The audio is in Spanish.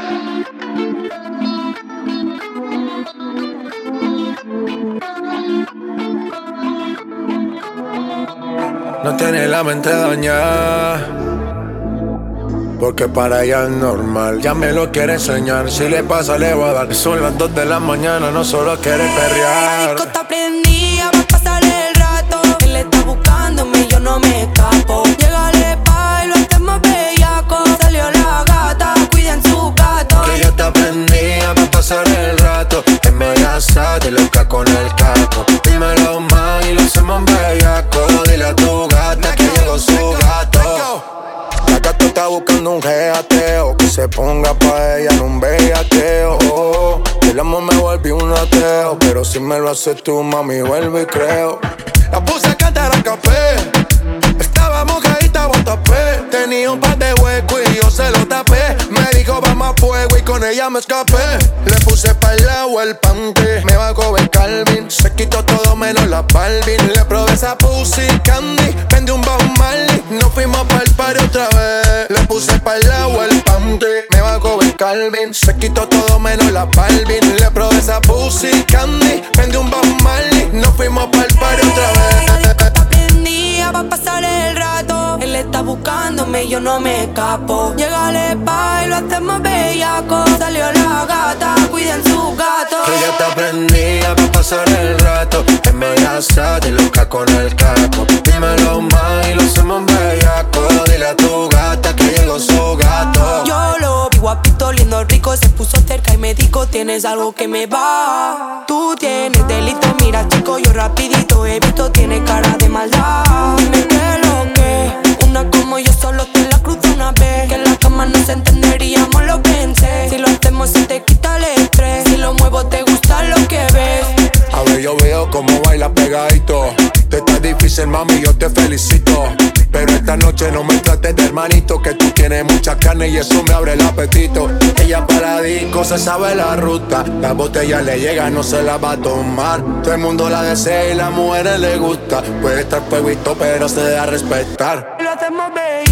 No tiene la mente dañada, porque para ella es normal. Ya me lo quiere enseñar, si le pasa le voy a dar. Son las 2 de la mañana, no solo quiere perrear. La disco está prendida, va a pasar el rato. Él está buscándome, yo no me escapo. Llegale pa' y lo hacemos bellaco. Salió la gata, cuiden su gato. Que ella está prendida, va a pasar el rato. En media te loca con el capo. Dímelo más y lo hacemos bellaco. Dile a tu gata que llegó su gato. La gata está buscando un jeateo, que se ponga pa' ella en un bellaqueo. El amor me volvió un ateo, pero si me lo haces tú, mami, vuelvo y creo. La puse a cantar a café, estaba mojadita, botapé. Tenía un par de huecos y yo se lo tapé. Me dijo vamos a fuego y con ella me escapé. Le puse pa'l lado el panty, me bajó el Calvin. Se quitó todo menos la Balvin. Le probé esa pussy candy, vendí un Bob Marley. Nos fuimos pa'l party otra vez. Le puse pa'l lado el panty, me bajó el Calvin. Se quitó todo menos la Balvin. Le probé esa pussy candy, vendí un Bob Marley. Nos fuimos pa'l party otra vez. La disco está prendida, va a pasar el rato. Él está buscándome, yo no me escapo. Llegale pa' y lo hacemos bellaco. Salió la gata, cuiden su gato. Ella está prendida pa' pasar el rato. En media te loca con el capo. Dímelo más y lo hacemos bellaco. Dile a tu gata que llegó su gato. Yo lo vi guapito, lindo, rico. Se puso cerca y me dijo, tienes algo que me va. Tú tienes delito, mira chico, yo rapidito he visto, tiene cara de maldad. Dime qué lo que, una como yo solo te la cruzo una vez. Que en la cama no se entenderíamos, lo pensé. Si lo hacemos se te quita el estrés. Si lo muevo te gusta lo que ves. A ver, yo veo cómo baila pegadito. Te está difícil, mami, yo te felicito. Pero esta noche no me trates de hermanito, que tú tienes mucha carne y eso me abre el apetito. Ella para disco se sabe la ruta. La botella le llega, no se la va a tomar. Todo el mundo la desea y las mujeres le gusta. Puede estar fueguito, pero se deja respetar. Lo hacemos bello.